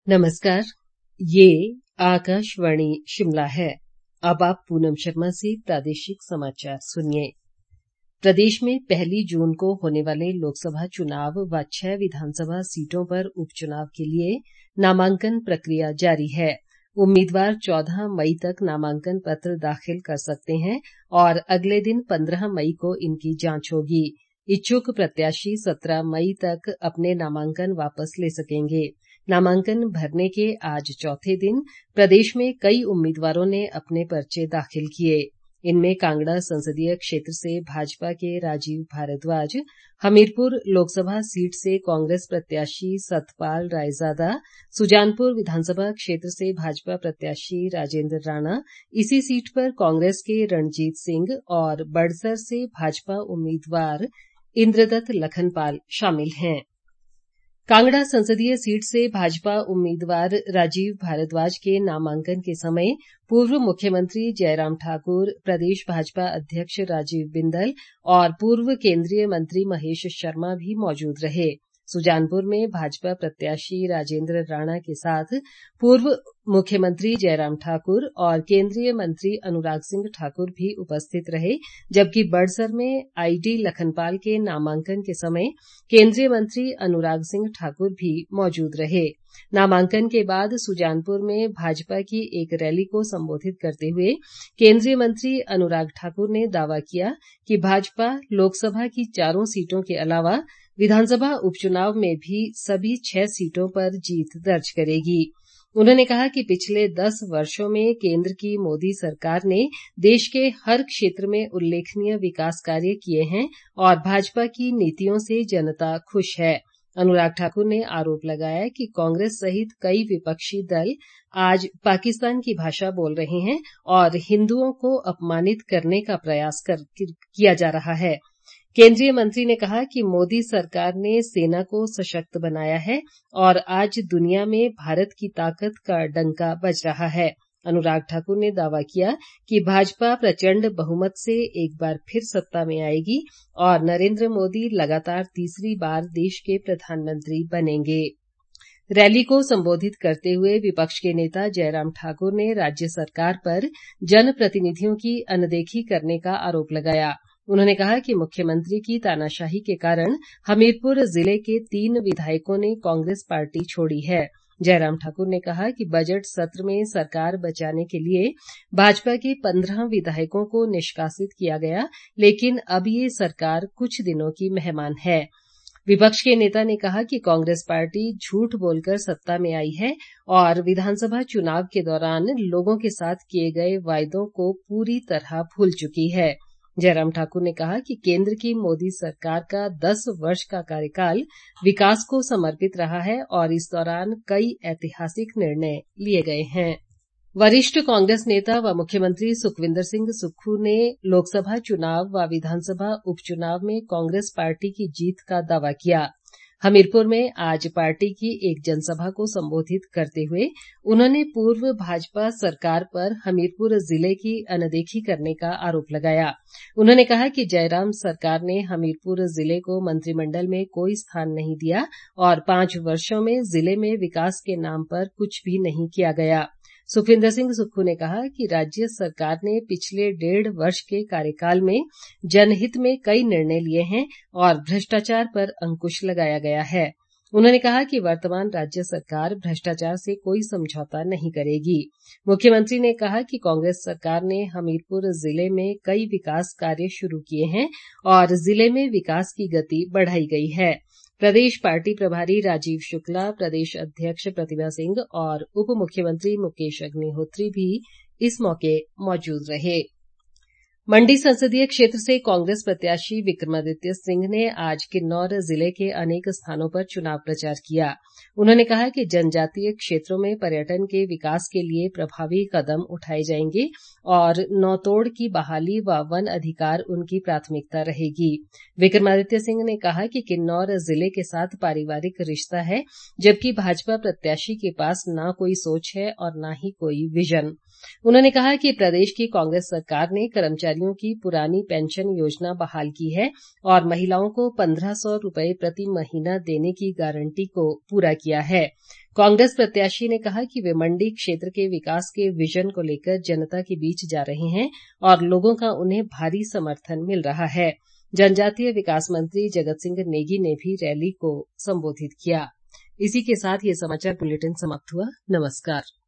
नमस्कार, ये आकाशवाणी शिमला है। अब आप पूनम शर्मा से प्रादेशिक समाचार सुनिए। प्रदेश में 1 जून को होने वाले लोकसभा चुनाव व 6 विधानसभा सीटों पर उपचुनाव के लिए नामांकन प्रक्रिया जारी है। उम्मीदवार 14 मई तक नामांकन पत्र दाखिल कर सकते हैं और अगले दिन 15 मई को इनकी जांच होगी। इच्छुक प्रत्याशी 17 मई तक अपने नामांकन वापस ले सकेंगे। नामांकन भरने के आज चौथे दिन प्रदेश में कई उम्मीदवारों ने अपने पर्चे दाखिल किए। इनमें कांगड़ा संसदीय क्षेत्र से भाजपा के राजीव भारद्वाज, हमीरपुर लोकसभा सीट से कांग्रेस प्रत्याशी सतपाल रायजादा, सुजानपुर विधानसभा क्षेत्र से भाजपा प्रत्याशी राजेंद्र राणा, इसी सीट पर कांग्रेस के रणजीत सिंह और बड़सर से भाजपा उम्मीदवार इंद्रदत्त लखनपाल शामिल हैं। कांगड़ा संसदीय सीट से भाजपा उम्मीदवार राजीव भारद्वाज के नामांकन के समय पूर्व मुख्यमंत्री जयराम ठाकुर, प्रदेश भाजपा अध्यक्ष राजीव बिंदल और पूर्व केंद्रीय मंत्री महेश शर्मा भी मौजूद रहे। सुजानपुर में भाजपा प्रत्याशी राजेंद्र राणा के साथ पूर्व मुख्यमंत्री जयराम ठाकुर और केंद्रीय मंत्री अनुराग सिंह ठाकुर भी उपस्थित रहे, जबकि बड़सर में आईडी लखनपाल के नामांकन के समय केंद्रीय मंत्री अनुराग सिंह ठाकुर भी मौजूद रहे। नामांकन के बाद सुजानपुर में भाजपा की एक रैली को संबोधित करते हुए केंद्रीय मंत्री अनुराग ठाकुर ने दावा किया कि भाजपा लोकसभा की 4 सीटों के अलावा विधानसभा उपचुनाव में भी सभी 6 सीटों पर जीत दर्ज करेगी। उन्होंने कहा कि पिछले 10 वर्षों में केंद्र की मोदी सरकार ने देश के हर क्षेत्र में उल्लेखनीय विकास कार्य किए हैं और भाजपा की नीतियों से जनता खुश है। अनुराग ठाकुर ने आरोप लगाया कि कांग्रेस सहित कई विपक्षी दल आज पाकिस्तान की भाषा बोल रहे हैं और हिंदुओं को अपमानित करने का प्रयास किया जा रहा है। केंद्रीय मंत्री ने कहा कि मोदी सरकार ने सेना को सशक्त बनाया है और आज दुनिया में भारत की ताकत का डंका बज रहा है। अनुराग ठाकुर ने दावा किया कि भाजपा प्रचंड बहुमत से एक बार फिर सत्ता में आएगी और नरेंद्र मोदी लगातार तीसरी बार देश के प्रधानमंत्री बनेंगे। रैली को संबोधित करते हुए विपक्ष के नेता जयराम ठाकुर ने राज्य सरकार पर जनप्रतिनिधियों की अनदेखी करने का आरोप लगाया। उन्होंने कहा कि मुख्यमंत्री की तानाशाही के कारण हमीरपुर जिले के 3 विधायकों ने कांग्रेस पार्टी छोड़ी है। जयराम ठाकुर ने कहा कि बजट सत्र में सरकार बचाने के लिए भाजपा के 15 विधायकों को निष्कासित किया गया, लेकिन अब ये सरकार कुछ दिनों की मेहमान है। विपक्ष के नेता ने कहा कि कांग्रेस पार्टी झूठ बोलकर सत्ता में आई है और विधानसभा चुनाव के दौरान लोगों के साथ किए गए वायदों को पूरी तरह भूल चुकी है। जयराम ठाकुर ने कहा कि केंद्र की मोदी सरकार का 10 वर्ष का कार्यकाल विकास को समर्पित रहा है और इस दौरान कई ऐतिहासिक निर्णय लिए गए हैं। वरिष्ठ कांग्रेस नेता व मुख्यमंत्री सुखविंदर सिंह सुक्खू ने लोकसभा चुनाव व विधानसभा उपचुनाव में कांग्रेस पार्टी की जीत का दावा किया। हमीरपुर में आज पार्टी की एक जनसभा को संबोधित करते हुए उन्होंने पूर्व भाजपा सरकार पर हमीरपुर जिले की अनदेखी करने का आरोप लगाया। उन्होंने कहा कि जयराम सरकार ने हमीरपुर जिले को मंत्रिमंडल में कोई स्थान नहीं दिया और 5 वर्षों में जिले में विकास के नाम पर कुछ भी नहीं किया गया। सुखविंदर सिंह सुक्खू ने कहा कि राज्य सरकार ने पिछले 1.5 वर्ष के कार्यकाल में जनहित में कई निर्णय लिए हैं और भ्रष्टाचार पर अंकुश लगाया गया है। उन्होंने कहा कि वर्तमान राज्य सरकार भ्रष्टाचार से कोई समझौता नहीं करेगी। मुख्यमंत्री ने कहा कि कांग्रेस सरकार ने हमीरपुर जिले में कई विकास कार्य शुरू किए हैं और जिले में विकास की गति बढ़ाई गई है। प्रदेश पार्टी प्रभारी राजीव शुक्ला, प्रदेश अध्यक्ष प्रतिभा सिंह और उप मुख्यमंत्री मुकेश अग्निहोत्री भी इस मौके मौजूद रहे। मंडी संसदीय क्षेत्र से कांग्रेस प्रत्याशी विक्रमादित्य सिंह ने आज किन्नौर जिले के अनेक स्थानों पर चुनाव प्रचार किया। उन्होंने कहा कि जनजातीय क्षेत्रों में पर्यटन के विकास के लिए प्रभावी कदम उठाए जाएंगे और नौतोड़ की बहाली व वन अधिकार उनकी प्राथमिकता रहेगी। विक्रमादित्य सिंह ने कहा कि किन्नौर जिले के साथ पारिवारिक रिश्ता है, जबकि भाजपा प्रत्याशी के पास न कोई सोच है और न ही कोई विजन। उन्होंने कहा कि प्रदेश की कांग्रेस सरकार ने कर्मचारियों की पुरानी पेंशन योजना बहाल की है और महिलाओं को 1500 रुपए प्रति महीना देने की गारंटी को पूरा किया है। कांग्रेस प्रत्याशी ने कहा कि वे मंडी क्षेत्र के विकास के विजन को लेकर जनता के बीच जा रहे हैं और लोगों का उन्हें भारी समर्थन मिल रहा है। जनजातीय विकास मंत्री जगत सिंह नेगी ने भी रैली को संबोधित किया। इसी के साथ ये समाचार बुलेटिन समाप्त हुआ। नमस्कार।